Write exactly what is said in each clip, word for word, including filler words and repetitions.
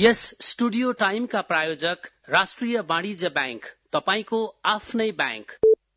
यस studio टाइमका प्रायोजक राष्ट्रिय वाणिज्य बैंक, तपाईको आफ्नै बैंक।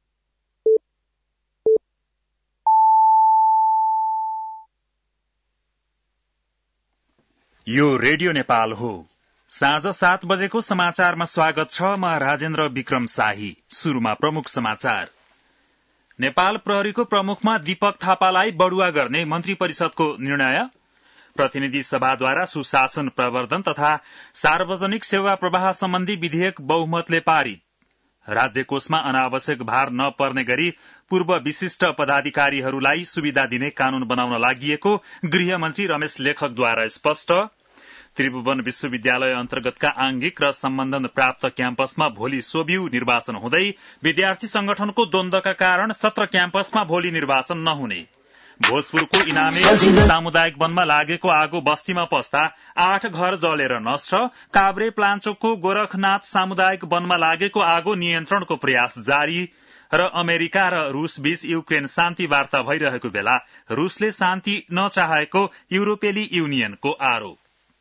यो रेडियो नेपाल हो। साँझ सात बजेको समाचारमा स्वागत छ। म राजेन्द्र विक्रम शाही। शुरूमा प्रमुख समाचार। नेपाल प्रहरीको प्रमुखमा दीपक थापालाई बढुवा गर्ने मन्त्री परिषदको निर्णय। प्रतिनिधि सभाद्वारा सुशासन प्रवर्धन तथा सार्वजनिक सेवा प्रवाह सम्बन्धी विधेयक बहुमतले पारित। राज्य कोषमा अनावश्यक भार नपर्ने गरी पूर्व विशिष्ट पदाधिकारीहरूलाई सुविधा दिने कानून बनाउन लागिएको गृहमन्त्री रमेश लेखकद्वारा स्पष्ट। त्रिभुवन विश्वविद्यालय अन्तर्गतका आंगिक र सम्बन्धन प्राप्त क्याम्पसमा भोलि सोभियु निर्वाचन हुँदै विद्यार्थी संगठनको द्वन्द्वका कारण सत्र क्याम्पसमा भोलि निर्वाचन नहुने। भोजपुरको इनामे सामुदायिक वनमा लागेको आगो बस्तीमा पस्दा आठ घर जलेर नष्ट। काभ्रे प्लाञ्चोकको गोरखनाथ सामुदायिक वनमा लागेको आगो नियन्त्रणको प्रयास जारी। र अमेरिका र रूस बीच युक्रेन शान्ति वार्ता भइरहेको बेला रूसले शान्ति नचाहेको युरोपेली युनियनको आरोप।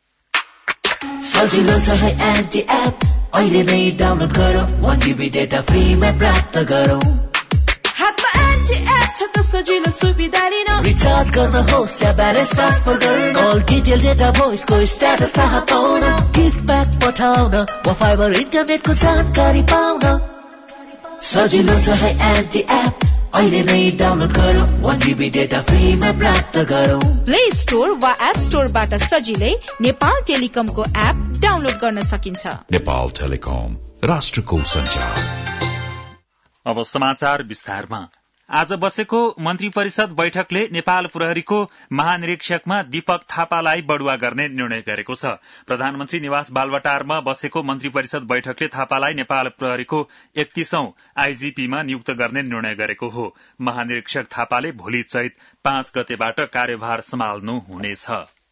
सजिलो छ है एन्टी एप, अहिले नै डाउनलोड गरौ, वन जीबी डेटा फ्रीमा प्राप्त गरौ। हातमा एन्टी एप छ त सजिलो सुविधा लिन, रिचार्ज गर्न होस् या ब्यालेन्स ट्रान्सफर गर्न, कल डिटेल डेटा भोइसको स्ट्याटस थाहा पाउन, गिफ्ट ब्याक पठाउन वा फाइबर इन्टरनेटको जानकारी पाउन। सजिलो छ है एन्टी एप, अहिले नै डाउनलोड गरौ, वन जीबी डेटा फ्रीमा प्राप्त गरौ। प्ले स्टोर वा एप स्टोरबाट सजिलै नेपाल टेलिकमको एप डाउनलोड गर्न सकिन्छ। नेपाल टेलिकम, राष्ट्रको सञ्चार। अब समाचार विस्तारमा। आज बसेको मन्त्री परिषद बैठकले नेपाल प्रहरीको महानिरीक्षकमा दीपक थापालाई बढुवा गर्ने निर्णय गरेको छ। प्रधानमन्त्री निवास बालवाटारमा बसेको मन्त्री परिषद बैठकले थापालाई नेपाल प्रहरीको एकतीसौं आईजीपीमा नियुक्त गर्ने निर्णय गरेको हो। महानिरीक्षक थापाले भोलि चैत पाँच गतेबाट कार्यभार सम्हाल्नु हुनेछ।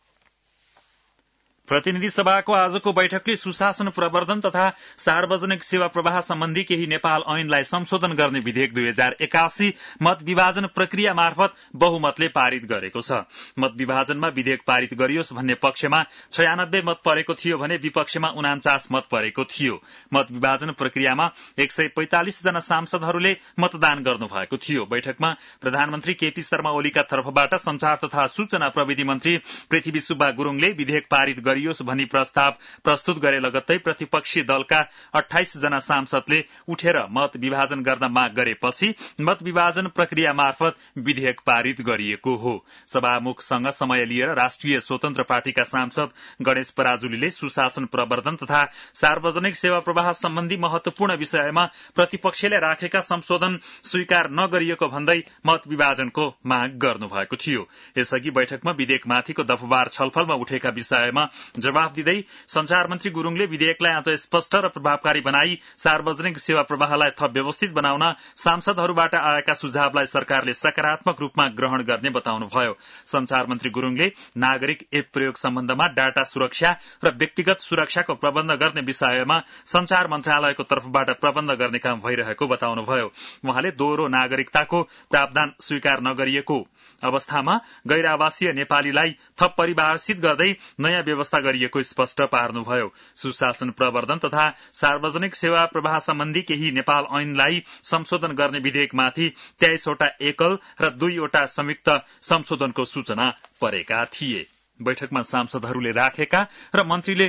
प्रतिनिधि सभाको आजको बैठकले सुशासन प्रवर्धन तथा सार्वजनिक सेवा प्रवाह सम्बन्धी केही नेपाल ऐनलाई संशोधन गर्ने विधेयक दुई हजार एकासी मत विभाजन प्रक्रिया मार्फत बहुमतले पारित गरेको छ। मत विभाजनमा विधेयक पारित गरियोस् भन्ने पक्षमा छयानब्बे मत परेको थियो भने विपक्षमा उनाचास मत परेको थियो। मत विभाजन प्रक्रियामा एक सय पैंतालिस जना सांसदहरूले मतदान गर्नुभएको थियो। बैठकमा प्रधानमन्त्री केपी शर्मा ओलीका तर्फबाट संचार तथा सूचना प्रविधि मन्त्री पृथ्वी सुब्बा गुरूङले विधेयक पारित गरियोस् भनी प्रस्ताव प्रस्तुत गरे लगत्तै प्रतिपक्षी दलका अठाइस जना सांसदले उठेर मत विभाजन गर्न माग गरेपछि मत विभाजन प्रक्रिया मार्फत विधेयक पारित गरिएको हो। सभामुखसँग समय लिएर राष्ट्रिय स्वतन्त्र पार्टीका सांसद गणेश पराजुलीले सुशासन प्रवर्धन तथा सार्वजनिक सेवा प्रवाह सम्बन्धी महत्वपूर्ण विषयमा प्रतिपक्षले राखेका संशोधन स्वीकार नगरिएको भन्दै मत विभाजनको माग गर्नुभएको थियो। यसअघि बैठकमा विधेयकमाथिको दफबार छलफलमा उठेका विषयमा जवाफ दिँदै संचार मन्त्री गुरूङले विधेयकलाई अझ स्पष्ट र प्रभावकारी बनाई सार्वजनिक सेवा प्रवाहलाई थप व्यवस्थित बनाउन सांसदहरूबाट आएका सुझावलाई सरकारले सकारात्मक रूपमा ग्रहण गर्ने बताउनुभयो। संचार मन्त्री गुरूङले नागरिक एप प्रयोग सम्बन्धमा डाटा सुरक्षा र व्यक्तिगत सुरक्षाको प्रबन्ध गर्ने विषयमा संचार मन्त्रालयको तर्फबाट प्रबन्ध गर्ने काम भइरहेको बताउनुभयो। उहाँले दोहोरो नागरिकताको प्रावधान स्वीकार नगरिएको अवस्थामा गैर आवासीय नेपालीलाई थप परिभाषित गर्दै नयाँ व्यवस्था गरिएको स्पष्ट पार्नुभयो। सुशासन प्रवर्धन तथा सार्वजनिक सेवा प्रवाह सम्बन्धी केही नेपाल ऐनलाई संशोधन गर्ने विधेयकमाथि तेइसवटा एकल र दुईवटा संयुक्त संशोधनको सूचना परेका थिए। बैठकमा सांसदहरूले राखेका र मन्त्रीले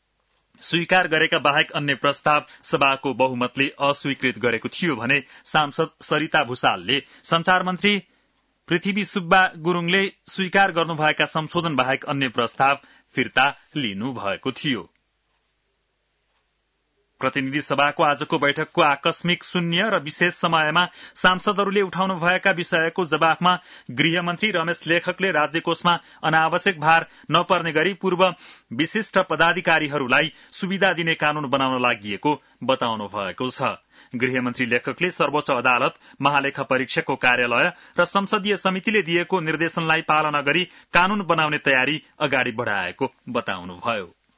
स्वीकार गरेका बाहेक अन्य प्रस्ताव सभाको बहुमतले अस्वीकृत गरेको थियो भने सांसद सरिता भूषालले संचार मन्त्री पृथ्वी सुब्बा गुरूङले स्वीकार गर्नुभएका संशोधन बाहेक अन्य प्रस्ताव फिर्ता लिनु भएको थियो। प्रतिनिधि सभाको आजको बैठकको आकस्मिक शून्य र विशेष समयमा सांसदहरूले उठाउनु भएका विषयको जवाफमा गृहमन्त्री रमेश लेखकले राज्य कोषमा अनावश्यक भार नपर्ने गरी पूर्व विशिष्ट पदाधिकारीहरूलाई सुविधा दिने कानून बनाउन लागिएको बताउनु भएको छ। गृहमन्त्री लेखकले सर्वोच्च अदालत, महालेखा परीक्षकको कार्यालय र संसदीय समितिले दिएको निर्देशनलाई पालना गरी कानून बनाउने तयारी अगाडि बढ़ाएको बताउनुभयो।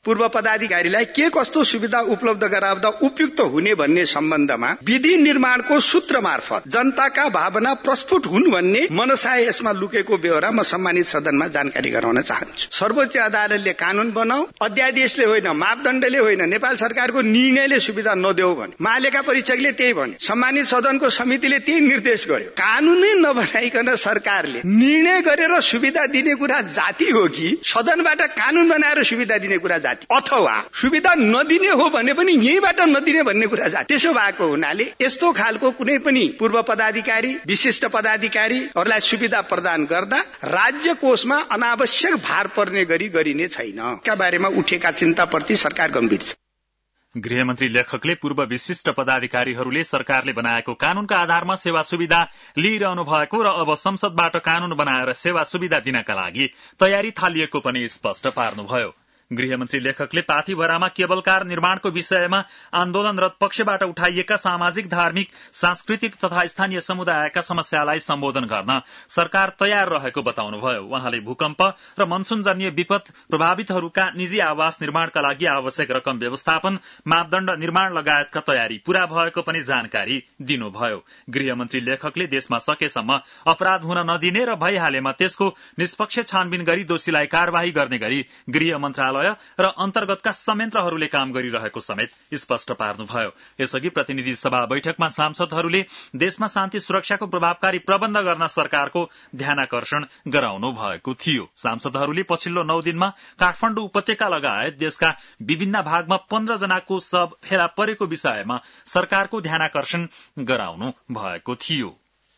पूर्व पदाधिकारीलाई के कस्तो सुविधा उपलब्ध गराउँदा उपयुक्त हुने भन्ने सम्बन्धमा विधि निर्माणको सूत्र मार्फत जनताका भावना प्रस्फुट हुन् भन्ने मनसा यसमा लुकेको बेहोरा म सम्मानित सदनमा जानकारी गराउन चाहन्छु। सर्वोच्च अदालतले कानून बनाऊ, अध्यादेशले होइन, मापदण्डले होइन, नेपाल सरकारको निर्णयले सुविधा नदेऊ भने, महालेखा परीक्षकले त्यही भने, सम्मानित सदनको समितिले त्यही निर्देश गर्यो। कानूनै नबनाइकन सरकारले निर्णय गरेर सुविधा दिने कुरा जाति हो कि सदनबाट कानून बनाएर सुविधा दिने कुरा जाति, अथवा सुविधा नदिने हो भने पनि यहीबाट नदिने भन्ने कुरा जाति। त्यसो भएको हुनाले यस्तो खालको कुनै पनि पूर्व पदाधिकारी, विशिष्ट पदाधिकारीहरूलाई सुविधा प्रदान गर्दा राज्य कोषमा अनावश्यक भार पर्ने गरी गरिने छैन। का बारेमा उठेका चिन्ताप्रति सरकार गम्भीर छ। गृहमन्त्री लेखकले पूर्व विशिष्ट पदाधिकारीहरूले सरकारले बनाएको कानूनका आधारमा सेवा सुविधा लिइरहनु भएको र अब संसदबाट कानून बनाएर सेवा सुविधा दिनका लागि तयारी थालिएको पनि स्पष्ट पार्नुभयो। गृहमन्त्री लेखकले पाथीभरामा केबल कार निर्माणको विषयमा आन्दोलनरत पक्षबाट उठाइएका सामाजिक, धार्मिक, सांस्कृतिक तथा स्थानीय समुदायका समस्यालाई सम्बोधन गर्न सरकार तयार रहेको बताउनुभयो। उहाँले भूकम्प र मनसूनजन्य विपद प्रभावितहरूका निजी आवास निर्माणका लागि आवश्यक रकम व्यवस्थापन, मापदण्ड निर्माण लगायतका तयारी पूरा भएको पनि जानकारी दिनुभयो। गृहमन्त्री लेखकले देशमा सकेसम्म अपराध हुन नदिने र भइहालेमा त्यसको निष्पक्ष छानबिन गरी दोषीलाई कार्यवाही गर्ने गरी गृह मन्त्रालय र अन्तर्गतका संयन्त्रहरूले काम गरिरहेको समेत स्पष्ट पार्नुभयो। यसअघि प्रतिनिधि सभा बैठकमा सांसदहरूले देशमा शान्ति सुरक्षाको प्रभावकारी प्रबन्ध गर्न सरकारको ध्यानाकर्षण गराउनु भएको थियो। सांसदहरूले पछिल्लो नौ दिनमा काठमाडौँ उपत्यका लगायत देशका विभिन्न भागमा पन्ध्र जनाको शव फेला परेको विषयमा सरकारको ध्यानाकर्षण गराउनु भएको थियो।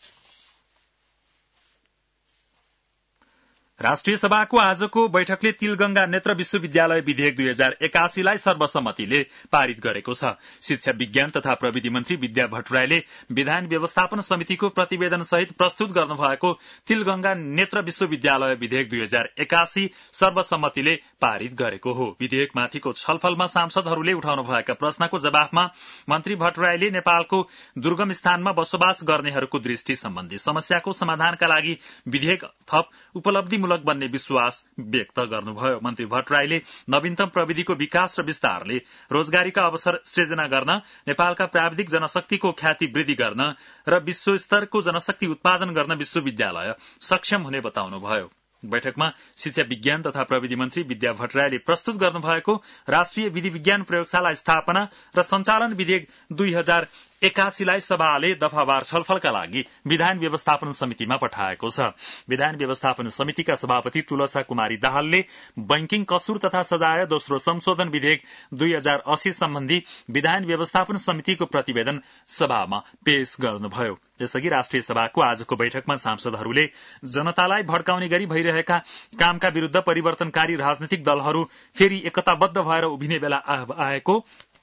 राष्ट्रिय सभाको आजको बैठकले तिलगंगा नेत्र विश्वविद्यालय विधेयक दुई हजार एकासीलाई सर्वसम्मतिले पारित गरेको छ। शिक्षा विज्ञान तथा प्रविधि मन्त्री विद्या भट्टराईले विधान व्यवस्थापन समितिको प्रतिवेदन सहित प्रस्तुत गर्नुभएको तिलगंगा नेत्र विश्वविद्यालय विधेयक दुई हजार एकासी सर्वसम्मतिले पारित गरेको हो। विधेयकमाथिको छलफलमा सांसदहरूले उठाउनु भएका प्रश्नको जवाफमा मन्त्री भट्टराईले नेपालको दुर्गम स्थानमा बसोबास गर्नेहरूको दृष्टि सम्बन्धी समस्याको समाधानका लागि विधेयक थप उपलब्धि मूलक बन्ने विश्वास व्यक्त गर्नुभयो। मन्त्री भट्टराईले नवीनतम प्रविधिको विकास र विस्तारले रोजगारीका अवसर सृजना गर्न, नेपालका प्राविधिक जनशक्तिको ख्याति वृद्धि गर्न र विश्वस्तरको जनशक्ति उत्पादन गर्न विश्वविद्यालय सक्षम हुने बताउनुभयो। बैठकमा शिक्षा विज्ञान तथा प्रविधि मन्त्री विद्या भट्टराईले प्रस्तुत गर्नुभएको राष्ट्रिय विधि विज्ञान प्रयोगशाला स्थापना र सञ्चालन विधेयक दुई हजार एकासीलाई सभाले दफावार छलफलका लागि विधान व्यवस्थापन समितिमा पठाएको छ। विधान व्यवस्थापन समितिका सभापति तुलसा कुमारी दाहालले बैंकिङ कसुर तथा सजाय दोस्रो संशोधन विधेयक दुई हजार अस्सी सम्बन्धी विधान व्यवस्थापन समितिको प्रतिवेदन सभामा पेश गर्नुभयो। त्यसअघि राष्ट्रिय सभाको आजको बैठकमा सांसदहरूले जनतालाई भड्काउने गरी भइरहेका कामका विरूद्ध परिवर्तनकारी राजनैतिक दलहरू फेरि एकताबद्ध भएर उभिने बेला आएको,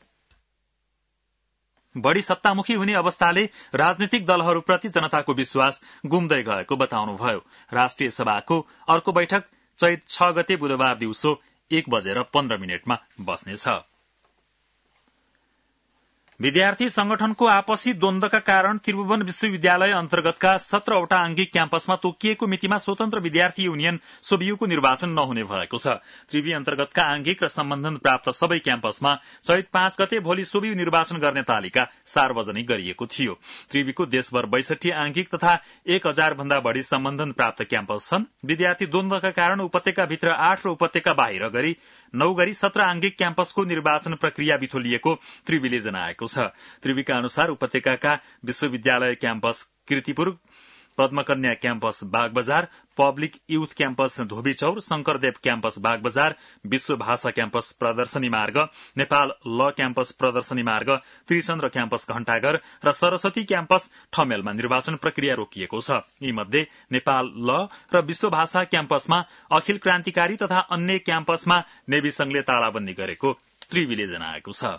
बढ़ी सत्तामुखी हुने अवस्थाले राजनीतिक दलहरूप्रति जनताको विश्वास गुम्दै गएको बताउनुभयो। राष्ट्रिय सभाको अर्को बैठक चैत छ गते बुधबार दिउँसो एक बजेर पन्ध्र मिनटमा बस्नेछ। विद्यार्थी संगठनको आपसी द्वन्द्वका कारण त्रिभुवन विश्वविद्यालय अन्तर्गतका सत्रवटा आंगिक क्याम्पसमा तोकिएको मितिमा स्वतन्त्र विद्यार्थी युनियन सोबियुको निर्वाचन नहुने भएको छ। त्रिवी अन्तर्गतका आंगिक र सम्बन्धन प्राप्त सबै क्याम्पसमा चैत पाँच गते भोलि सोबियु निर्वाचन गर्ने तालिका सार्वजनिक गरिएको थियो। त्रिवीको देशभर बैसठी आंगिक तथा एक हजार भन्दा बढ़ी सम्बन्धन प्राप्त क्याम्पस छन्। विद्यार्थी द्वन्द्वका कारण उपत्यकाभित्र आठ र उपत्यका बाहिर गरी नौ गरी सत्र आंगिक क्याम्पसको निर्वाचन प्रक्रिया बिथोलिएको त्रिवीले जनाएको छ। त्रिवीका अनुसार उपत्यकाका विश्वविद्यालय campus Kirtipur, Padmakanya campus Bagbazar, public youth campus Dhobichaur, Shankardev campus Bagbazar, Bishwa Bhasha campus प्रदर्शनी मार्ग, नेपाल ल क्याम्पस प्रदर्शनी मार्ग, त्रिचन्द्र क्याम्पस घण्टाघर र सरस्वती क्याम्पस ठमेलमा निर्वाचन प्रक्रिया रोकिएको छ। यीमध्ये नेपाल ल र विश्व भाषा क्याम्पसमा अखिल क्रान्तिकारी तथा अन्य क्याम्पसमा नेवी संघले तालाबन्दी गरेको त्रिवीले जनाएको छ।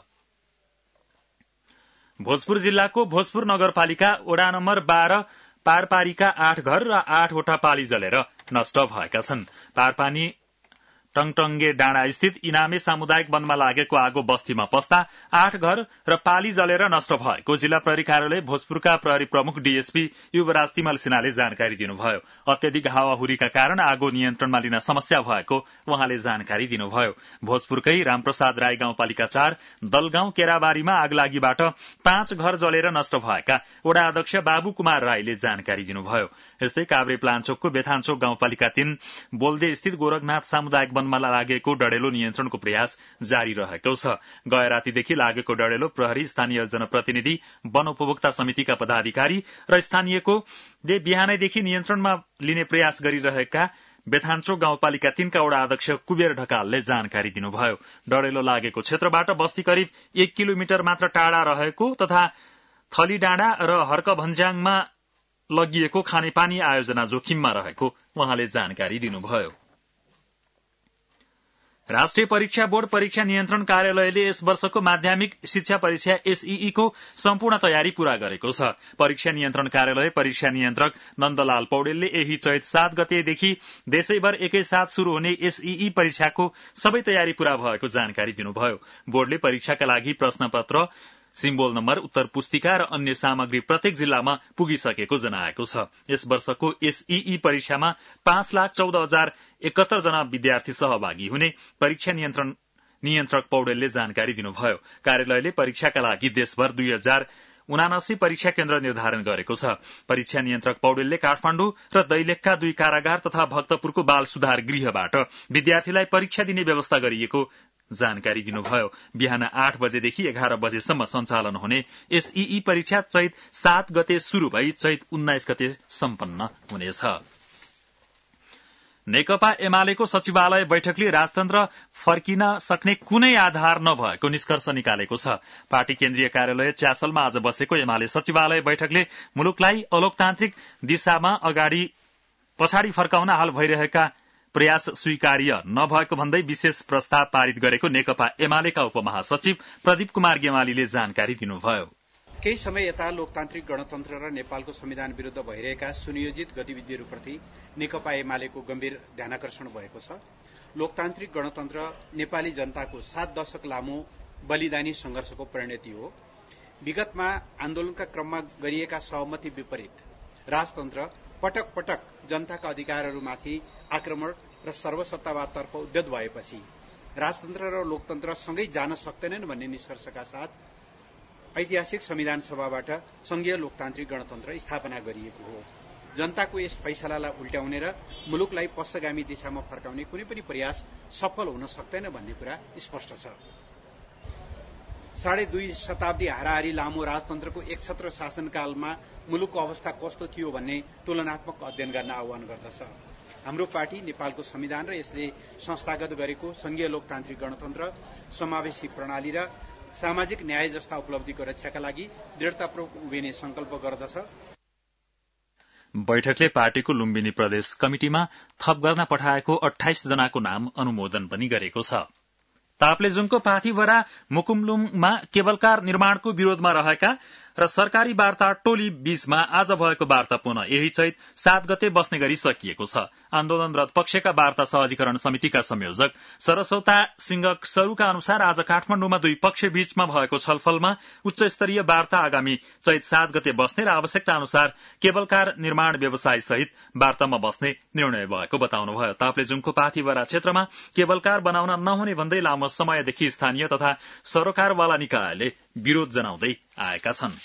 भोजपुर जिल्लाको भोजपुर नगरपालिका वडा नम्बर बाह्र पारपारीका आठ घर र आठवटा पाली जलेर नष्ट भएका छन्। पारपानी टङटङ्गे डाँडा स्थित इनामे सामुदायिक वनमा लागेको आगो बस्तीमा पस्दा आठ घर र पाली जलेर नष्ट भएको जिल्ला प्रहरी कार्यालय भोजपुरका प्रहरी प्रमुख डीएसपी युवराज तिमल सिन्हाले जानकारी दिनुभयो। अत्यधिक हावाहुरीका कारण आगो नियन्त्रणमा लिन समस्या भएको उहाँले जानकारी दिनुभयो। भोजपुरकै रामप्रसाद राई गाउँपालिका चार दलगाउँ केराबारीमा आगलागीबाट पाँच घर जलेर नष्ट भएका वडा अध्यक्ष बाबु कुमार राईले जानकारी दिनुभयो। यस्तै काभ्रे प्लान्चोकको बेथानचोक गाउँपालिका तीन बोल्दे स्थित गोरखनाथ सामुदायिक वनमा लागेको डढेलो नियन्त्रणको प्रयास जारी रहेको छ। गए रातीदेखि लागेको डढेलो प्रहरी, स्थानीय जनप्रतिनिधि, वन उपभोक्ता समितिका पदाधिकारी र स्थानीयकोले बिहानैदेखि नियन्त्रणमा लिने प्रयास गरिरहेका बेथानचोक गाउँपालिका तीनका वडा अध्यक्ष कुबेर ढकालले जानकारी दिनुभयो। डढेलो लागेको क्षेत्रबाट बस्ती करिब एक किलोमिटर मात्र टाढा रहेको तथा थली डाँडा र हर्क भन्ज्याङमा लगिएको खानेपानी आयोजना जोखिममा रहेको उहाँले जानकारी दिनुभयो। राष्ट्रिय परीक्षा बोर्ड परीक्षा नियन्त्रण कार्यालयले यस वर्षको माध्यमिक शिक्षा परीक्षा एसईई को सम्पूर्ण तयारी पूरा गरेको छ। परीक्षा नियन्त्रण कार्यालय परीक्षा नियन्त्रक नन्दलाल पौडेलले यही चैत सात गतेदेखि देशैभर एकैसाथ शुरू हुने एसईई परीक्षाको सबै तयारी पूरा भएको जानकारी दिनुभयो। बोर्डले परीक्षाका लागि प्रश्नपत्र, सिम्बोल नम्बर, उत्तर पुस्तिका र अन्य सामग्री प्रत्येक जिल्लामा पुगिसकेको जनाएको छ। यस वर्षको एसईई परीक्षामा पाँच लाख चौध हजार एकहत्तर जना विद्यार्थी सहभागी हुने परीक्षा नियन्त्रण नियन्त्रक पौडेलले जानकारी दिनुभयो। कार्यालयले परीक्षाका लागि देशभर दुई हजार उनासी परीक्षा केन्द्र निर्धारण गरेको छ। परीक्षा नियन्त्रक पौडेलले काठमाण्डु र दैलेखका दुई कारागार तथा भक्तपुरको बाल सुधार गृहबाट विद्यार्थीलाई परीक्षा दिने व्यवस्था गरिएको जानकारी दिनुभयो। बिहान आठ बजेदेखि एघार बजेसम्म सञ्चालन हुने एसईई परीक्षा चैत सात गते शुरू भई चैत उन्नाइस गते सम्पन्न हुनेछ। नेकपा एमालेको सचिवालय बैठकले राजतन्त्र फर्किन सक्ने कुनै आधार नभएको निष्कर्ष निकालेको छ। पार्टी केन्द्रीय कार्यालय च्यासलमा आज बसेको एमाले सचिवालय बैठकले मुलुकलाई अलोकतान्त्रिक दिशामा अगाडि पछाडि फर्काउन हाल भइरहेका प्रयास स्वीकार्य नभएको भन्दै विशेष प्रस्ताव पारित गरेको नेकपा एमालेका उपमहासचिव प्रदीप कुमार गेवालीले जानकारी दिनुभयो। केही समय यता लोकतान्त्रिक गणतन्त्र र नेपालको संविधान विरूद्ध भइरहेका सुनियोजित गतिविधिहरूप्रति नेकपा एमालेको गम्भीर ध्यानाकर्षण भएको छ। लोकतान्त्रिक गणतन्त्र नेपाली जनताको सात दशक लामो बलिदानी संघर्षको परिणति हो। विगतमा आन्दोलनका क्रममा गरिएका सहमति विपरीत राजतन्त्र पटक पटक जनताका अधिकारहरूमाथि आक्रमण र सर्वसत्तावादतर्फ उद्यत भएपछि राजतन्त्र र लोकतन्त्र सँगै जान सक्दैनन् भन्ने निष्कर्षका साथ ऐतिहासिक संविधान सभाबाट संघीय लोकतान्त्रिक गणतन्त्र स्थापना गरिएको हो। जनताको यस फैसलालाई उल्ट्याउने र मुलुकलाई पश्चगामी दिशामा फर्काउने कुनै पनि प्रयास सफल हुन सक्दैन भन्ने कुरा स्पष्ट छ। साढे दुई शताब्दी हाराहारी लामो राजतन्त्रको एकछत्र शासनकालमा मुलुकको अवस्था कस्तो थियो भन्ने तुलनात्मक अध्ययन गर्न आह्वान गर्दछ। हाम्रो पार्टी नेपालको संविधान र यसले संस्थागत गरेको संघीय लोकतान्त्रिक गणतन्त्र, समावेशी प्रणाली र सामाजिक न्याय जस्ता उपलब्धिको रक्षाका लागि दृढतापूर्वक उभिने संकल्प गर्दछ। बैठकले पार्टीको लुम्बिनी प्रदेश कमिटिमा थप गर्न पठाएको अठाइस जनाको नाम अनुमोदन पनि गरेको छ। ताप्लेजुङको पाथिभरा मुकुमलुङमा केबलकार निर्माणको विरोधमा रहेका र सरकारी वार्ता टोली बीचमा आज भएको वार्ता पुनः यही चैत सात गते बस्ने गरी सकिएको छ। आन्दोलनरत पक्षका वार्ता सहजीकरण समितिका संयोजक सरस्वता सिंह सरूका अनुसार आज काठमाण्डुमा दुई पक्ष बीचमा भएको छलफलमा उच्च स्तरीय वार्ता आगामी चैत सात गते बस्ने र आवश्यकता अनुसार केबलकार निर्माण व्यवसाय सहित वार्तामा बस्ने निर्णय भएको बताउनुभयो। ताप्लेजुङको पाथिभरा क्षेत्रमा केबलकार बनाउन नहुने भन्दै लामो समयदेखि स्थानीय तथा सरोकारवाला निकायले विरोध जनाउँदै आएका छन्।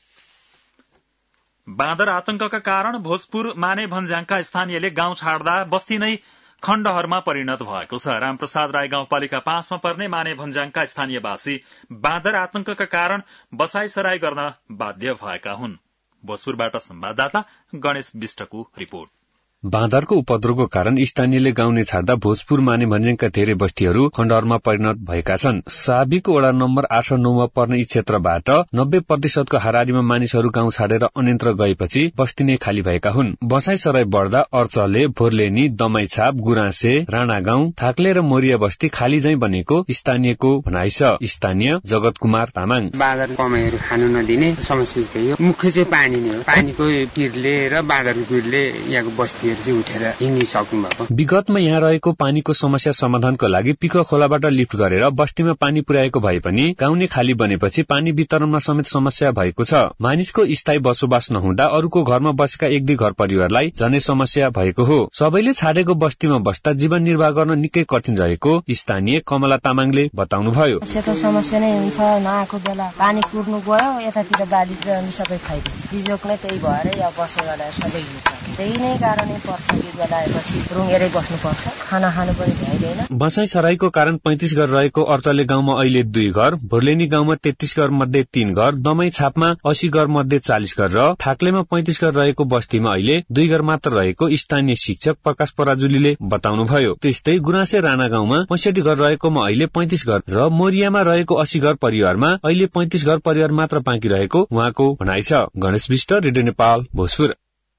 बाँदर आतंकका कारण भोजपुर माने भन्ज्याङका स्थानीयले गाउँ छाड्दा बस्ती नै खण्डहरमा परिणत भएको छ। रामप्रसाद राई गाउँपालिका पाँचमा पर्ने माने भन्ज्याङका स्थानीयवासी बाँदर आतंकका कारण बसाईसराई गर्न बाध्य भएका हुन्। भोजपुरबाट संवाददाता गणेश विष्टको रिपोर्ट। बाँदरको उपद्रवको कारण स्थानीयले गाउँ नै छाड्दा भोजपुर माने भन्ज्याङका धेरै बस्तीहरू खण्डहरमा परिणत भएका छन्। साबिको वडा नम्बर आठ र नौमा पर्ने यी क्षेत्रबाट नब्बे प्रतिशतको हाराहारीमा मानिसहरू गाउँ छाडेर अन्यत्र गएपछि बस्ती नै खाली भएका हुन्। बसाईसराई बढ्दा अर्चले, भोरलेनी, दमाईछाप, गुराँसे, राणा गाउँ, थाक्ले र मोरिया बस्ती खाली झैं बनेको स्थानीयको भनाइ छ। स्थानीय जगत कुमार तामाङ बाँदर कमाईहरू खानु नदिने समस्या त्यही हो। मुख्य चाहिँ पानी नै हो। पानीको पिरले र बाँदरको पिरले यहाँको बस्ती व्यक्तिहरू चाहिँ उठेर हिँड्न सक्नु भएको। विगतमा यहाँ रहेको पानीको समस्या समाधानको लागि पिको खोलाबाट लिफ्ट गरेर बस्तीमा पानी पुर्याएको भए पनि गाउँले खाली बनेपछि पानी वितरणमा समेत समस्या भएको छ। मानिसको स्थायी बसोबास नहुँदा अरूको घरमा बसेका एक दुई घर परिवारलाई झनै समस्या भएको हो। सबैले छाडेको बस्तीमा बस्दा जीवन निर्वाह गर्न निकै कठिन रहेको स्थानीय कमला तामाङले बताउनुभयो। समस्या नै हुन्छ, नआएको बेला पानी कुर्नु गयो यतातिर बालीतिर अनि सबै खाइदिन्छ। बिजोक नै त्यही भएर या बसे बेला सबै हुन्छ। त्यही नै कारणै पर्छ कि बेला आएपछि रुँगेरै बस्नुपर्छ, खाना खानु पनि भ्याइदैन। बसाई सराईको कारण पैंतिस घर रहेको अर्चले गाउँमा अहिले दुई घर, भुर्लेनी गाउँमा तेत्तीस घर मध्ये तीन घर, दमै छापमा अस्सी घर मध्ये चालिस घर र थाक्लेमा पैंतिस घर रहेको बस्तीमा अहिले दुई घर मात्र रहेको स्थानीय शिक्षक प्रकाश पराजुलीले बताउनुभयो। त्यस्तै गुराँसे राणा गाउँमा पैंसठी घर रहेकोमा अहिले पैंतिस घर र मोरियामा रहेको अस्सी घर परिवारमा अहिले पैंतिस घर परिवार मात्र बाँकी रहेको उहाँको भनाइ छ। गणेश विष्ट, रेडियो नेपाल, भोजपुर।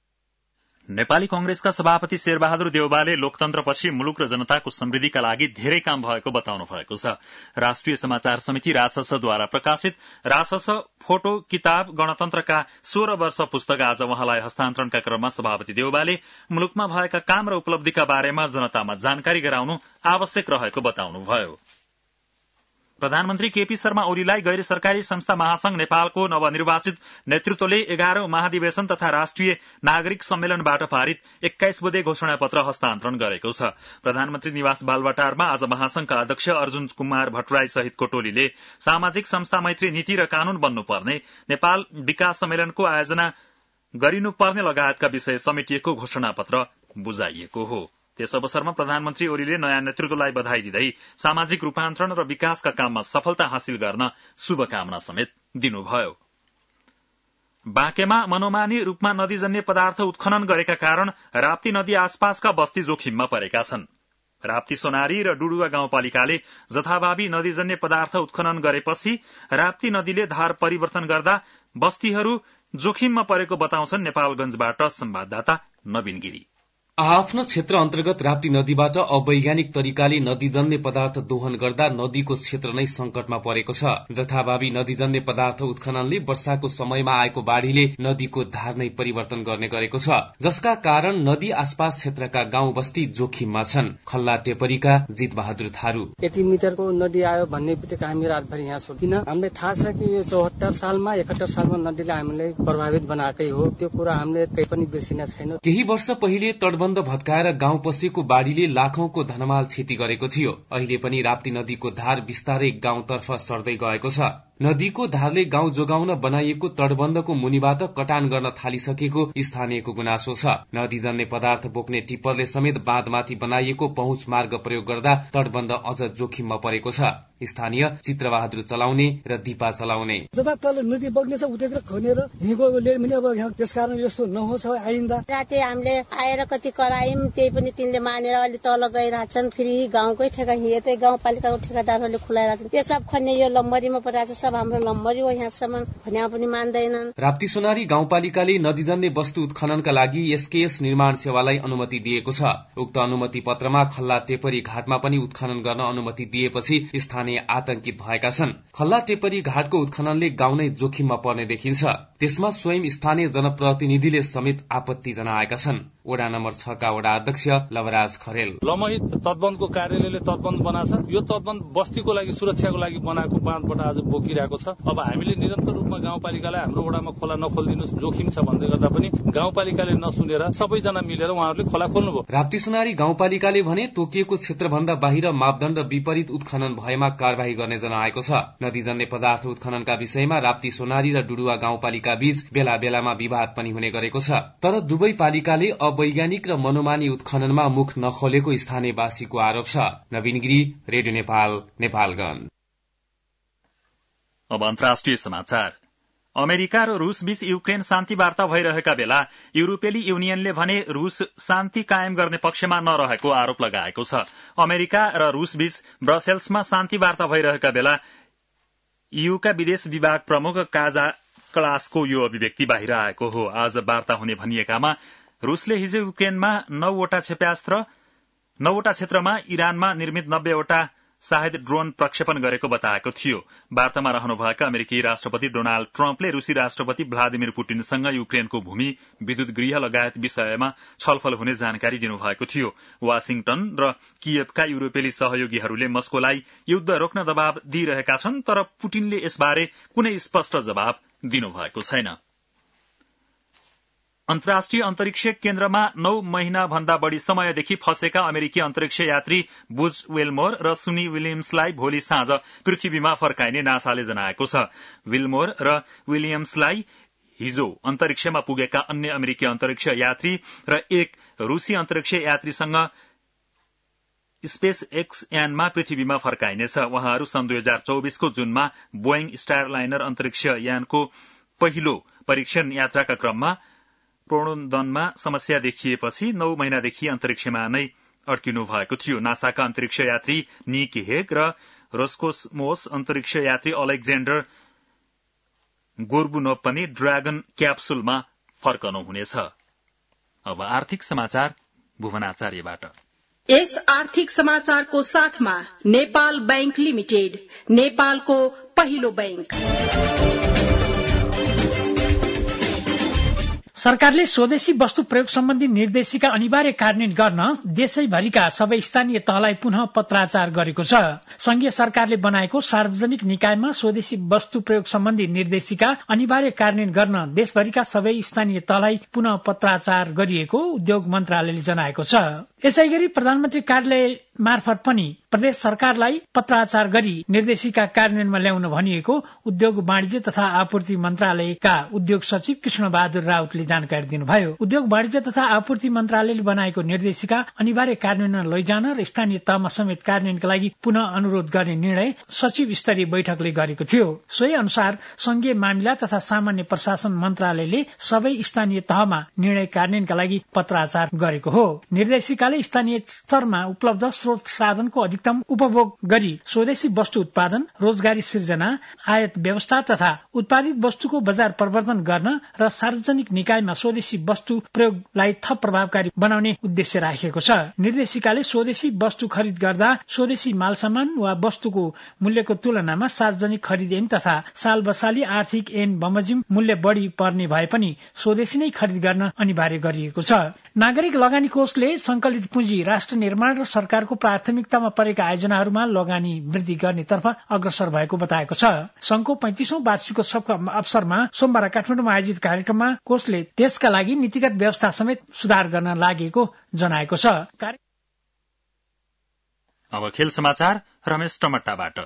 नेपाली कंग्रेसका सभापति शेरबहादुर देउवाले लोकतन्त्रपछि मुलुक र जनताको समृद्धिका लागि धेरै काम भएको बताउनु भएको छ। राष्ट्रिय समाचार समिति राससद्वारा प्रकाशित रासस फोटो किताब गणतन्त्रका सोह्र वर्ष पुस्तक आज उहाँलाई हस्तान्तरणका क्रममा सभापति देउवाले मुलुकमा भएका काम र उपलब्धिका बारेमा जनतामा जानकारी गराउनु आवश्यक रहेको बताउनुभयो। प्रधानमन्त्री केपी शर्मा ओलीलाई गैर सरकारी संस्था महासंघ नेपालको नवनिर्वाचित नेतृत्वले एघारौं महाधिवेशन तथा राष्ट्रिय नागरिक सम्मेलनबाट पारित एक्काइस बुँदे घोषणा पत्र हस्तान्तरण गरेको छ। प्रधानमन्त्री निवास बालवाटारमा आज महासंघका अध्यक्ष अर्जुन कुमार भट्टराई सहितको टोलीले सामाजिक संस्था मैत्री नीति र कानून बन्नुपर्ने, नेपाल विकास सम्मेलनको आयोजना गरिनुपर्ने लगायतका विषय समेटिएको घोषणा पत्र बुझाइएको हो। त्यस अवसरमा प्रधानमन्त्री ओलीले नयाँ नेतृत्वलाई बधाई दिँदै सामाजिक रूपान्तरण र विकासका काममा सफलता हासिल गर्न शुभकामना समेत दिनुभयो। बाँकेमा मनोमानी रूपमा नदीजन्य पदार्थ उत्खनन गरेका कारण राप्ती नदी आसपासका बस्ती जोखिममा परेका छन्। राप्ती सोनारी र डुडुवा गाउँपालिकाले जथाभावी नदीजन्य पदार्थ उत्खनन गरेपछि राप्ती नदीले धार परिवर्तन गर्दा बस्तीहरू जोखिममा परेको बताउँछन् नेपालगंजबाट संवाददाता नवीन गिरी। आफ्नो क्षेत्र अन्तर्गत राप्ती नदीबाट अवैज्ञानिक तरिकाले नदीजन्य पदार्थ दोहन गर्दा नदीको क्षेत्र नै संकटमा परेको छ। जथाभावी नदीजन्य पदार्थ उत्खननले वर्षाको समयमा आएको बाढ़ीले नदीको धार नै परिवर्तन गर्ने गरेको छ, जसका कारण नदी आसपास क्षेत्रका गाउँ बस्ती जोखिममा छन्। खल्ला टेपरीका जित बहादुर थारू यति मिटरको नदी आयो भन्ने बित्तिकै हामी रातभरि यहाँ छौँ। किन हामीलाई थाहा छ कि यो चौहत्तर सालमा एकहत्तर सालमा नदीले हामीलाई प्रभावित बनाएकै हो। त्यो कुरा हामीले केही पनि बिर्सिन छैन। केही वर्ष पहिले तटबन्ध भत्काएर गाउँ पसेको बाढ़ीले लाखौंको धनमाल क्षति गरेको थियो। अहिले पनि राप्ती नदीको धार बिस्तारै गाउँतर्फ सर्दै गएको छ। नदीको धारले गाउँ जोगाउन बनाइएको तटबन्धको मुनिबाट कटान गर्न थालिसकेको स्थानीयको गुनासो छ। नदीजन्य पदार्थ बोक्ने टिप्परले समेत बाँधमाथि बनाइएको पहुँच मार्ग प्रयोग गर्दा तटबन्ध अझ जोखिममा परेको छ। स्थानीय चित्रबहादुर चलाउने र दिपा चलाउने जता तल नदी बग्नेछ उठेर खनेर हिँगोले पनि अब त्यसकारण यस्तो नहोस् आइन्दा। राति हामीले आएर कति करायौं, त्यही पनि तिनले मानेर अलि तल गइरहेछन्। फेरि गाउँकै ठेका यतै गाउँपालिकाको ठेकादारहरूले खुलाइरहेछन्। यो सब खन्ने यो लम्बरीमा परेको छ, सब हाम्रो लम्बरी हो यहाँसम्म भन्ने पनि मान्दैनन्। राप्ती सोनारी गाउँपालिकाले नदीजन्य वस्तु उत्खननका लागि एसकेएस निर्माण सेवालाई अनुमति दिएको छ। उक्त अनुमति पत्रमा खल्ला टेपरी घाटमा पनि उत्खनन गर्न अनुमति दिएपछि स्थानीय आतंकित भएका छन्। खल्ला टेपरी घाटको उत्खननले गाउँ नै जोखिममा पर्ने देखिन्छ। त्यसमा स्वयं स्थानीय जनप्रतिनिधिले समेत आपत्ति जनाएका छन्। वडा नम्बर छ का वडा अध्यक्ष लवराज खरेल लमही तटबन्धको कार्यालयले तटबन्ध बनाछ। यो तटबन्ध बस्तीको लागि सुरक्षाको लागि बनाएको बाँधबाट आज बोकिरहेको छ। अब हामीले निरन्तर रूपमा गाउँपालिकालाई हाम्रो वडामा खोला नखोलिदिनुहोस्, जोखिम छ भन्दै गर्दा पनि गाउँपालिकाले नसुनेर सबैजना मिलेर उहाँहरूले खोला खोल्नुभयो। राप्ती सोनारी गाउँपालिकाले भने तोकिएको क्षेत्रभन्दा बाहिर मापदण्ड विपरीत उत्खनन भएमा कार्यवाही गर्ने जनाएको छ। नदीजन्य पदार्थ उत्खननका विषयमा राप्ती सोनारी र डुडुवा गाउँपालिका बीच बेला बेलामा विवाद पनि हुने गरेको छ। तर दुवै पालिकाले अवैज्ञानिक र मनोमानी उत्खननमा मुख नखोलेको स्थानीयवासीको आरोप छ। नवीन गिरी, रेडियो नेपाल, नेपालगञ्ज। अब अन्तर्राष्ट्रिय समाचार। अमेरिका र रूस बीच युक्रेन शान्ति वार्ता भइरहेका बेला युरोपेली युनियनले भने रूस शान्ति कायम गर्ने पक्षमा नरहेको आरोप लगाएको छ। अमेरिका र रूस बीच ब्रसेल्समा शान्ति वार्ता भइरहेका बेला ईयूका विदेश विभाग प्रमुख काजा क्लासको यो अभिव्यक्ति बाहिर आएको हो। आज वार्ता हुने भनिएकामा रूसले हिजो युक्रेनमा नौवटा क्षेप्यास्त्र नौवटा क्षेत्रमा इरानमा निर्मित नब्बेवटा सायद ड्रोन प्रक्षेपण गरेको बताएको थियो। वार्तामा रहनुभएका अमेरिकी राष्ट्रपति डोनाल्ड ट्रम्पले रूसी राष्ट्रपति भ्लादिमिर पुटिनसँग युक्रेनको भूमि, विद्युत गृह लगायत विषयमा छलफल हुने जानकारी दिनुभएको थियो। वाशिंगटन र कियवका युरोपेली सहयोगीहरूले मस्कोलाई युद्ध रोक्न दबाव दिइरहेका छन्, तर पुटिनले यसबारे कुनै स्पष्ट जवाब दिनुभएको छैन। अन्तर्राष्ट्रिय अन्तरिक्ष केन्द्रमा नौ महिना भन्दा बढ़ी समयदेखि फँसेका अमेरिकी अन्तरिक्ष यात्री बुज विल्मोर र सुनी विलियम्सलाई भोलि साँझ पृथ्वीमा फर्काइने नासाले जनाएको छ। विल्मोर र विलियम्सलाई हिजो अन्तरिक्षमा पुगेका अन्य अमेरिकी अन्तरिक्ष यात्री र एक रूसी अन्तरिक्ष यात्रीसँग स्पेस एक्स यानमा पृथ्वीमा फर्काइनेछ। उहाँहरू सन् दुई हजार चौबिसको जुनमा बोइङ स्टारलाइनर अन्तरिक्ष यानको पहिलो परीक्षण यात्राका क्रममा प्रणोदनमा समस्या देखिएपछि नौ महिनादेखि अन्तरिक्षमा नै अड्किनु भएको थियो। नासाका अन्तरिक्ष यात्री निक हेग र रोस्कोसमोस अन्तरिक्ष यात्री अलेक्जेन्डर गोर्बुनोभ पनि ड्रागन क्याप्सुलमा फर्कनुहुनेछ। अब आर्थिक समाचार भुवनाचार्यबाट। यस आर्थिक समाचारको साथमा नेपाल बैंक लिमिटेड, नेपालको पहिलो बैंक। सरकारले स्वदेशी वस्तु प्रयोग सम्बन्धी निर्देशिका अनिवार्य कार्यान्वयन गर्न देशैभरिका सबै स्थानीय तहलाई पुनः पत्राचार गरेको छ। संघीय सरकारले बनाएको सार्वजनिक निकायमा स्वदेशी वस्तु प्रयोग सम्बन्धी निर्देशिका अनिवार्य कार्यान्वयन गर्न देशभरिका सबै स्थानीय तहलाई पुनः पत्राचार गरिएको उद्योग मन्त्रालयले जनाएको छ। यसै गरी प्रधानमन्त्री कार्यालय मार्फत पनि प्रदेश सरकारलाई पत्राचार गरी निर्देशिका कार्यान्वयनमा ल्याउन भनिएको उद्योग वाणिज्य तथा आपूर्ति मन्त्रालयका उद्योग सचिव कृष्ण बहादुर राउतले जानकारी दिनुभयो। उद्योग वाणिज्य तथा आपूर्ति मन्त्रालयले बनाएको निर्देशिका अनिवार्य कार्यान्वयनमा लैजान र स्थानीय तहमा समेत कार्यान्वयनका लागि पुनः अनुरोध गर्ने निर्णय सचिव स्तरीय बैठकले गरेको थियो। सोही अनुसार संघीय मामिला तथा सामान्य प्रशासन मन्त्रालयले सबै स्थानीय तहमा निर्णय कार्यान्वयनका लागि पत्राचार गरेको हो। निर्देशिकाले स्थानीय स्तरमा उपलब्ध स्रोत साधनको अधिकतम उपभोग गरी स्वदेशी वस्तु उत्पादन, रोजगारी सृजना, आयात व्यवस्था तथा उत्पादित वस्तुको बजार प्रवर्धन गर्न र सार्वजनिक निकायमा स्वदेशी वस्तु प्रयोगलाई थप प्रभावकारी बनाउने उद्देश्य राखेको छ। निर्देशिकाले स्वदेशी वस्तु खरिद गर्दा स्वदेशी माल सामान वा वस्तुको मूल्यको तुलनामा सार्वजनिक खरिद ऐन तथा साल बसाली आर्थिक ऐन बमोजिम मूल्य बढ़ी पर्ने भए पनि स्वदेशी नै खरिद गर्न अनिवार्य गरिएको छ। नागरिक लगानी कोषले संकलित पुँजी राष्ट्र निर्माण र सरकारको प्राथमिकतामा परेका आयोजनाहरूमा लगानी वृद्धि गर्नेतर्फ अग्रसर भएको बताएको छ। संघको पैंतिसौं वार्षिकोत्सवका अवसरमा सोमबार काठमाडौँमा आयोजित कार्यक्रममा कोषले त्यसका लागि नीतिगत व्यवस्था समेत सुधार गर्न लागेको जनाएको छ। अब खेल समाचार रमेश टमट्टाबाट।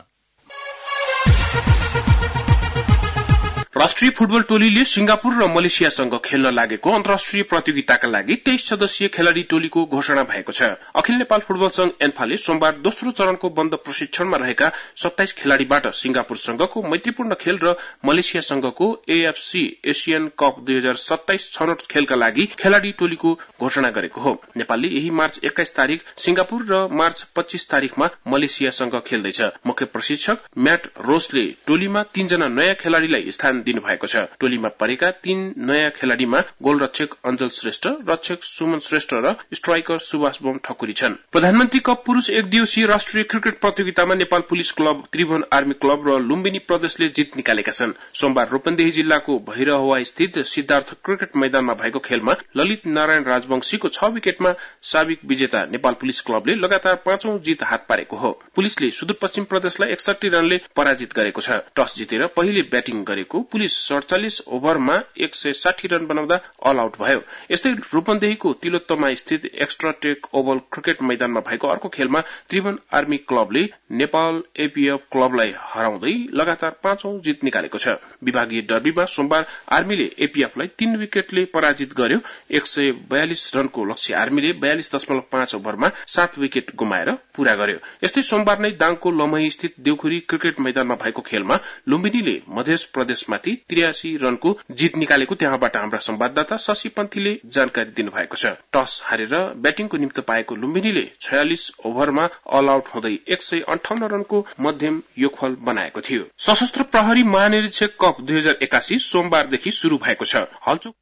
राष्ट्रिय फुटबल टोलीले सिंगापुर र मलेसियासँग खेल्न लागेको अन्तर्राष्ट्रिय प्रतियोगिताका लागि तेइस सदस्यीय खेलाड़ी टोलीको घोषणा भएको छ। अखिल नेपाल फुटबल संघ एन्फाले सोमबार दोस्रो चरणको बन्द प्रशिक्षणमा रहेका सत्ताइस खेलाड़ीबाट सिंगापुरसँगको मैत्रीपूर्ण खेल र मलेसियासँगको एएफसी एशियन कप दुई हजार सत्ताइस छनौट खेलका लागि खेलाड़ी टोलीको घोषणा गरेको हो। नेपालले यही मार्च एक्काइस तारिक सिंगापुर र मार्च पच्चीस तारिकमा मलेसियासँग खेल्दैछ। मुख्य प्रशिक्षक म्याट रोसले टोलीमा तीनजना नयाँ खेलाड़ीलाई स्थान दिनुभएको छ। टोलीमा परेका तीन नयाँ खेलाड़ीमा गोलरक्षक अञ्जल श्रेष्ठ, रक्षक सुमन श्रेष्ठ र स्ट्राइकर सुभाष बम ठकुरी छन्। प्रधानमन्त्री कप पुरूष एक दिवसीय राष्ट्रिय क्रिकेट प्रतियोगितामा Nepal police club, Tribhuvan army club र लुम्बिनी प्रदेशले जित निकालेका छन्। सोमबार रूपन्देही जिल्लाको भैरहवा स्थित सिद्धार्थ क्रिकेट मैदानमा भएको खेलमा ललित नारायण राजवंशीको छ विकेटमा साबिक विजेता नेपाल पुलिस क्लबले लगातार पाँचौं जित हात पारेको हो। पुलिसले सुदूरपश्चिम प्रदेशलाई एकसठी रनले पराजित गरेको छ। टस जितेर पहिले ब्याटिङ गरेको पुलिस सडचालिस ओभरमा एक सय साठी रन बनाउँदा अल आउट भयो। यस्तै रूपन्देहीको तिलोत्तमा स्थित एक्स्ट्रा टेक ओभल क्रिकेट मैदानमा भएको अर्को खेलमा त्रिभुवन आर्मी क्लबले नेपाल एपीएफ क्लबलाई हराउँदै लगातार पाँचौं जित निकालेको छ। विभागीय डर्बीमा सोमबार आर्मीले एपीएफलाई तीन विकेटले पराजित गर्यो। एक सय बयालिस रनको लक्ष्य आर्मीले बयालिस दशमलव पाँच ओभरमा सात विकेट गुमाएर पूरा गर्यो। यस्तै सोमबार नै दाङको लमही स्थित देउखुरी क्रिकेट मैदानमा भएको खेलमा लुम्बिनीले मध्य प्रदेशमाथि त्रियासी रनको जित निकालेको त्यहाँबाट हाम्रा संवाददाता शशि पन्थीले जानकारी दिनुभएको छ। टस हारेर ब्याटिङको निम्त पाएको लुम्बिनीले छयालिस ओभरमा अल आउट हुँदै एक सय अन्ठाउन्न रनको मध्यम योगफल बनाएको थियो। सशस्त्र प्रहरी महानिरीक्षक कप दुई हजार एकासी सोमबारदेखि शुरू भएको छ। हलचोक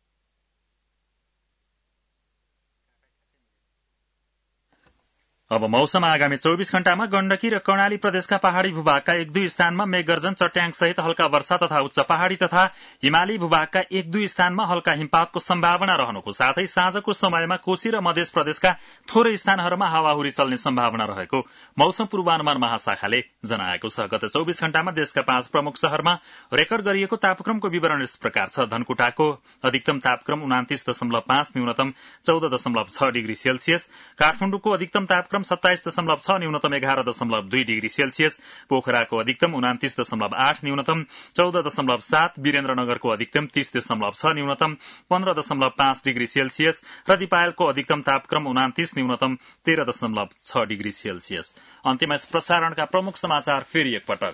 अब मौसम आगामी चौबिस घण्टामा गण्डकी र कर्णाली प्रदेशका पहाड़ी भूभागका एक दुई स्थानमा मेघगर्जन चट्याङ सहित हल्का वर्षा तथा उच्च पहाड़ी तथा हिमाली भूभागका एक दुई स्थानमा हल्का हिमपातको सम्भावना रहनुको साथै साँझको समयमा कोशी र मध्य प्रदेशका थोरै स्थानहरूमा हावाहुरी चल्ने सम्भावना रहेको मौसम पूर्वानुमान महाशाखाले जनाएको छ। गत चौबिस घण्टामा देशका पाँच प्रमुख शहरमा रेकर्ड गरिएको तापक्रमको विवरण यस प्रकार छ। धनकुटाको अधिकतम तापक्रम उनातिस दशमलव पाँच, न्यूनतम चौध दशमलव छ डिग्री सेल्सियस, काठमाडौँको अधिकतम तापक्रम सत्ताइस दशमलव छ, न्यूनतम एघार दशमलव दुई डिग्री सेल्सियस, पोखराको अधिकतम उनातिस दशमलव आठ, न्यूनतम चौध दशमलव सात, वीरेन्द्रनगरको अधिकतम तीस दशमलव छ, न्यूनतम पन्ध्र दशमलव पाँच डिग्री सेल्सियस र दिपायलको अधिकतम तापक्रम उनातिस, न्यूनतम तेह्र दशमलव छ डिग्री सेल्सियस। अन्त्यमा यस प्रसारणका प्रमुख समाचार फेरि एकपटक।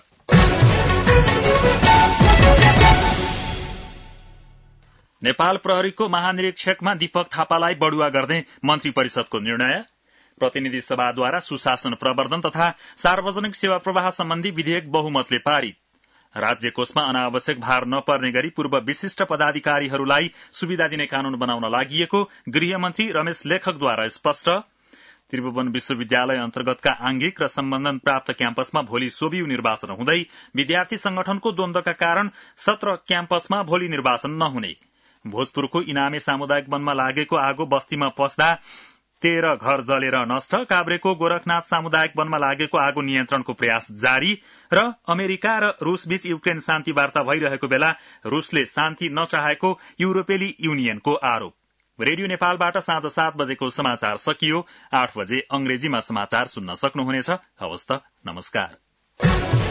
नेपाल प्रहरीको महानिरीक्षकमा दीपक थापालाई बढुवा गर्ने मन्त्री परिषदको निर्णय। प्रतिनिधि सभाद्वारा सुशासन प्रवर्धन तथा सार्वजनिक सेवा प्रवाह सम्बन्धी विधेयक बहुमतले पारित। राज्य कोषमा अनावश्यक भार नपर्ने गरी पूर्व विशिष्ट पदाधिकारीहरूलाई सुविधा दिने कानून बनाउन लागिएको गृहमन्त्री रमेश लेखकद्वारा स्पष्ट। त्रिभुवन विश्वविद्यालय अन्तर्गतका आंगिक र सम्बन्धन प्राप्त क्याम्पसमा भोलि सोभियु निर्वाचन हुँदै विद्यार्थी संगठनको द्वन्द्वका कारण सत्र क्याम्पसमा भोलि निर्वाचन नहुने। भोजपुरको इनामे सामुदायिक वनमा लागेको आगो बस्तीमा पस्दा तेह्र घर जलेर नष्ट। काभ्रेको गोरखनाथ सामुदायिक वनमा लागेको आगो नियन्त्रणको प्रयास जारी। र अमेरिका र रूसबीच युक्रेन शान्ति वार्ता भइरहेको बेला रूसले शान्ति नचाहेको युरोपेली युनियनको आरोप। रेडियो नेपालबाट साँझ सात बजेको समाचार सकियो। आठ बजे अंग्रेजीमा समाचार सुन्न सक्नुहुनेछ। हवस् त, नमस्कार।